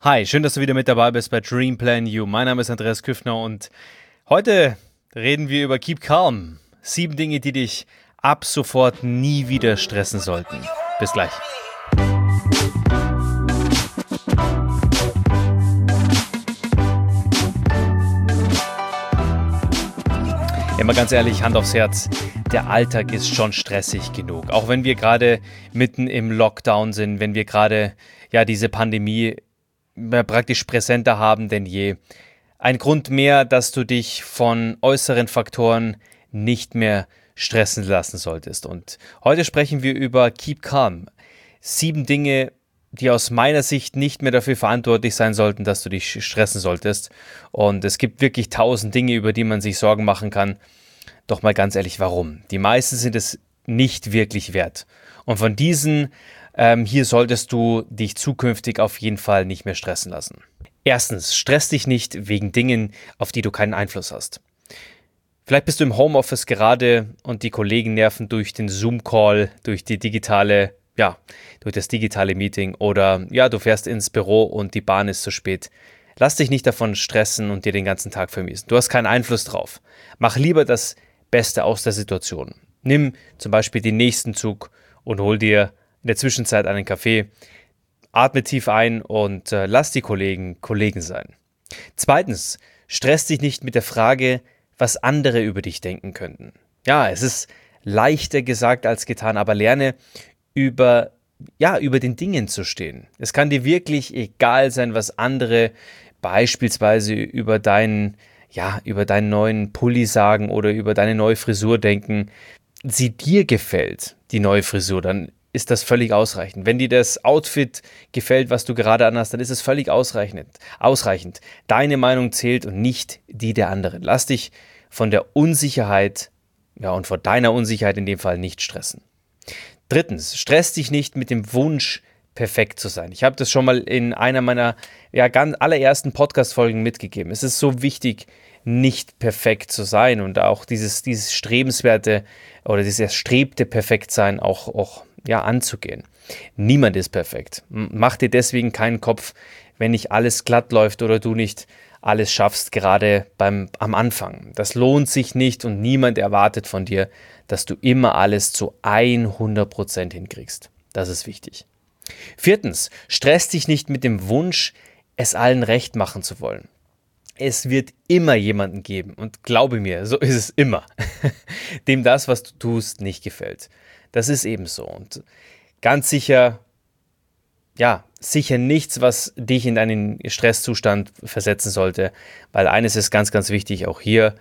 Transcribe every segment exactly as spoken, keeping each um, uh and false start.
Hi, schön, dass du wieder mit dabei bist bei Dream Plan You. Mein Name ist Andreas Küffner und heute reden wir über Keep Calm. Sieben Dinge, die dich ab sofort nie wieder stressen sollten. Bis gleich. Ja, mal ganz ehrlich, Hand aufs Herz, der Alltag ist schon stressig genug. Auch wenn wir gerade mitten im Lockdown sind, wenn wir gerade ja diese Pandemie praktisch präsenter haben denn je. Ein Grund mehr, dass du dich von äußeren Faktoren nicht mehr stressen lassen solltest. Und heute sprechen wir über Keep Calm. Sieben Dinge, die aus meiner Sicht nicht mehr dafür verantwortlich sein sollten, dass du dich stressen solltest. Und es gibt wirklich tausend Dinge, über die man sich Sorgen machen kann. Doch mal ganz ehrlich, warum? Die meisten sind es nicht wirklich wert. Und von diesen Ähm, hier solltest du dich zukünftig auf jeden Fall nicht mehr stressen lassen. Erstens, stress dich nicht wegen Dingen, auf die du keinen Einfluss hast. Vielleicht bist du im Homeoffice gerade und die Kollegen nerven durch den Zoom-Call, durch die digitale, ja, durch das digitale Meeting oder ja, du fährst ins Büro und die Bahn ist zu spät. Lass dich nicht davon stressen und dir den ganzen Tag vermiesen. Du hast keinen Einfluss drauf. Mach lieber das Beste aus der Situation. Nimm zum Beispiel den nächsten Zug und hol dir in der Zwischenzeit einen Kaffee, atme tief ein und äh, lass die Kollegen Kollegen sein. Zweitens, stress dich nicht mit der Frage, was andere über dich denken könnten. Ja, es ist leichter gesagt als getan, aber lerne über, ja, über den Dingen zu stehen. Es kann dir wirklich egal sein, was andere beispielsweise über deinen, ja, über deinen neuen Pulli sagen oder über deine neue Frisur denken. Sie dir gefällt, die neue Frisur, dann ist das völlig ausreichend. Wenn dir das Outfit gefällt, was du gerade anhast, dann ist es völlig ausreichend. ausreichend. Deine Meinung zählt und nicht die der anderen. Lass dich von der Unsicherheit, ja, und vor deiner Unsicherheit in dem Fall nicht stressen. Drittens, stress dich nicht mit dem Wunsch, perfekt zu sein. Ich habe das schon mal in einer meiner ja, ganz allerersten Podcast-Folgen mitgegeben. Es ist so wichtig, nicht perfekt zu sein und auch dieses, dieses strebenswerte oder dieses erstrebte Perfektsein auch, auch ja, anzugehen. Niemand ist perfekt. Mach dir deswegen keinen Kopf, wenn nicht alles glatt läuft oder du nicht alles schaffst, gerade beim, am Anfang. Das lohnt sich nicht und niemand erwartet von dir, dass du immer alles zu hundert Prozent hinkriegst. Das ist wichtig. Viertens, stress dich nicht mit dem Wunsch, es allen recht machen zu wollen. Es wird immer jemanden geben und glaube mir, so ist es immer, dem das, was du tust, nicht gefällt. Das ist eben so und ganz sicher, ja, sicher nichts, was dich in einen Stresszustand versetzen sollte, weil eines ist ganz, ganz wichtig, auch hier,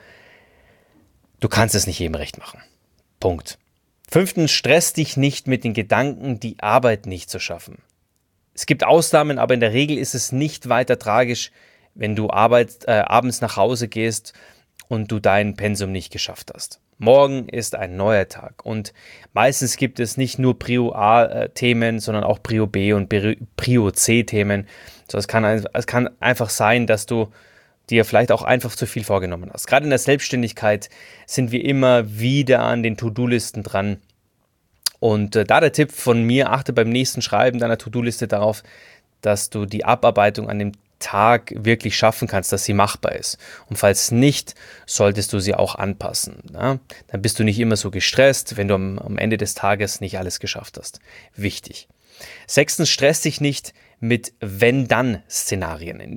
du kannst es nicht jedem recht machen. Punkt. Fünftens, stress dich nicht mit den Gedanken, die Arbeit nicht zu schaffen. Es gibt Ausnahmen, aber in der Regel ist es nicht weiter tragisch, wenn du Arbeit, äh, abends nach Hause gehst und du dein Pensum nicht geschafft hast. Morgen ist ein neuer Tag und meistens gibt es nicht nur Prio A-Themen, sondern auch Prio B und Prio C-Themen. So, es kann, es kann einfach sein, dass du dir vielleicht auch einfach zu viel vorgenommen hast. Gerade in der Selbstständigkeit sind wir immer wieder an den To-Do-Listen dran. Und äh, da der Tipp von mir, achte beim nächsten Schreiben deiner To-Do-Liste darauf, dass du die Abarbeitung an dem Tag wirklich schaffen kannst, dass sie machbar ist. Und falls nicht, solltest du sie auch anpassen. Ja? Dann bist du nicht immer so gestresst, wenn du am, am Ende des Tages nicht alles geschafft hast. Wichtig. Sechstens, stress dich nicht mit Wenn-Dann-Szenarien.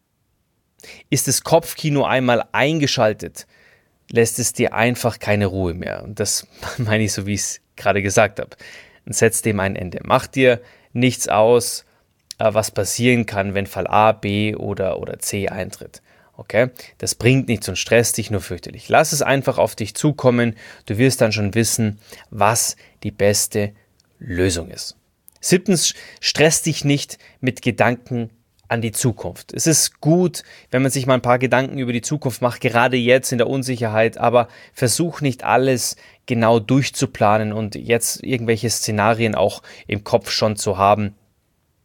Ist das Kopfkino einmal eingeschaltet, lässt es dir einfach keine Ruhe mehr. Und das meine ich so, wie ich es gerade gesagt habe. Und setz dem ein Ende. Mach dir nichts aus, was passieren kann, wenn Fall A, B oder, oder C eintritt. Okay? Das bringt nichts und stresst dich nur fürchterlich. Lass es einfach auf dich zukommen. Du wirst dann schon wissen, was die beste Lösung ist. Siebtens, stress dich nicht mit Gedanken an die Zukunft. Es ist gut, wenn man sich mal ein paar Gedanken über die Zukunft macht, gerade jetzt in der Unsicherheit, aber versuch nicht alles genau durchzuplanen und jetzt irgendwelche Szenarien auch im Kopf schon zu haben.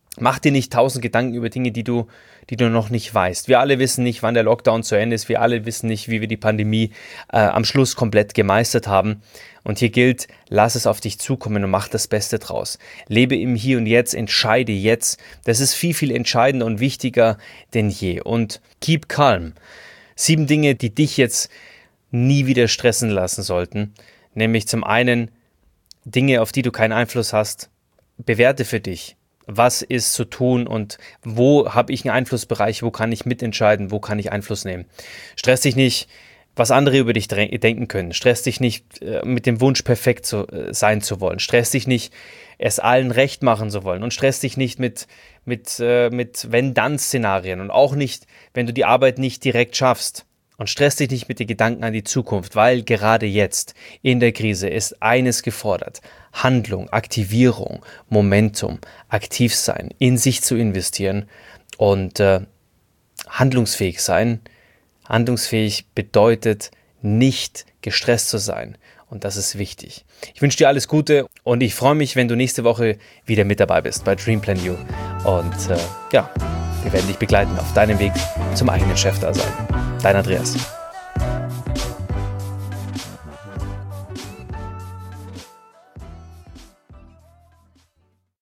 Mach dir nicht tausend Gedanken über Dinge, die du, die du noch nicht weißt. Wir alle wissen nicht, wann der Lockdown zu Ende ist. Wir alle wissen nicht, wie wir die Pandemie äh, am Schluss komplett gemeistert haben. Und hier gilt, lass es auf dich zukommen und mach das Beste draus. Lebe im Hier und Jetzt, entscheide jetzt. Das ist viel, viel entscheidender und wichtiger denn je. Und keep calm. Sieben Dinge, die dich jetzt nie wieder stressen lassen sollten. Nämlich zum einen Dinge, auf die du keinen Einfluss hast. Bewerte für dich. Was ist zu tun und wo habe ich einen Einflussbereich, wo kann ich mitentscheiden, wo kann ich Einfluss nehmen. Stress dich nicht, was andere über dich denken können. Stress dich nicht äh, mit dem Wunsch, perfekt zu, äh, sein zu wollen. Stress dich nicht, es allen recht machen zu wollen. Und stress dich nicht mit, mit, äh, mit Wenn-Dann-Szenarien und auch nicht, wenn du die Arbeit nicht direkt schaffst. Und stress dich nicht mit den Gedanken an die Zukunft, weil gerade jetzt in der Krise ist eines gefordert. Handlung, Aktivierung, Momentum, aktiv sein, in sich zu investieren und äh, handlungsfähig sein. Handlungsfähig bedeutet nicht gestresst zu sein und das ist wichtig. Ich wünsche dir alles Gute und ich freue mich, wenn du nächste Woche wieder mit dabei bist bei Dream Plan You und äh, ja, wir werden dich begleiten auf deinem Weg zum eigenen Chefdasein. Dein Andreas.